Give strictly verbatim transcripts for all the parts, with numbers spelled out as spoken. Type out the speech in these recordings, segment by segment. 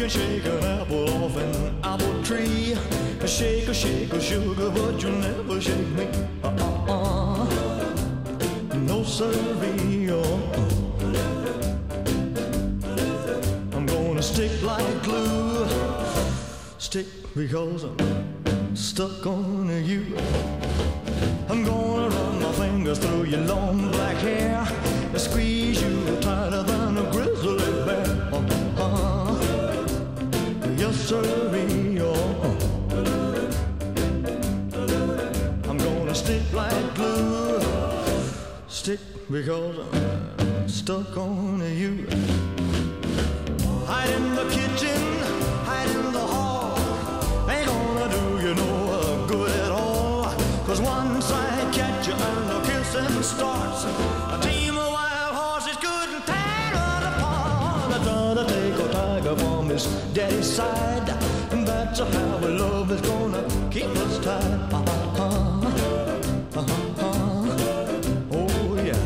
can shake an apple off an apple tree. Shake a shake a sugar, but you never shake me. Uh-uh-uh. No siree. Uh-uh. I'm gonna stick like glue. Stick because I'm stuck on you. I'm gonna run my fingers through your long black hair and squeeze you tighter than a grizzly bear. Uh-huh. Yes, sirree. Uh-huh. I'm gonna stick like glue. Stick because I'm stuck on you. Hide in the kitchen, hide in the hall. Ain't gonna do you no good at all. Cause once I catch you and the kissing starts, a team of wild horses couldn't tear us apart. I try to take a tiger from his daddy's side, and that's how our love is gonna keep us tied. Uh-huh, uh-huh, oh yeah.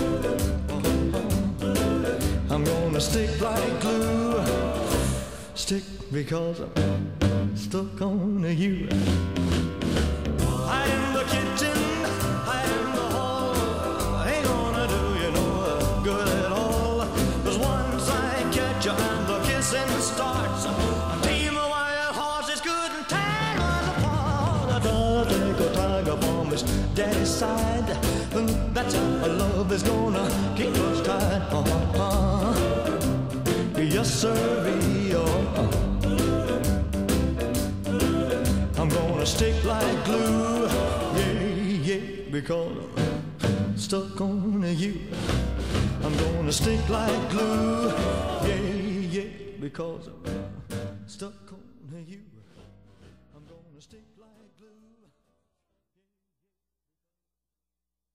Uh-huh. I'm gonna stick like glue. Stick because I'm stuck on you. Hide in the kitchen, hide in the hall. Ain't gonna do you no good at all. Cause once I catch you and the kissing starts, a team of wild horses couldn't tear us apart. I try to take a tiger from his daddy's side, and that's how love is gonna keep us tied. Uh-huh. Yes, sirree. Uh-huh. I'm gonna stick like glue, yeah, yeah, because I'm stuck on you. I'm gonna stick like glue, yeah, yeah, because I'm stuck on you. I'm gonna stick like glue.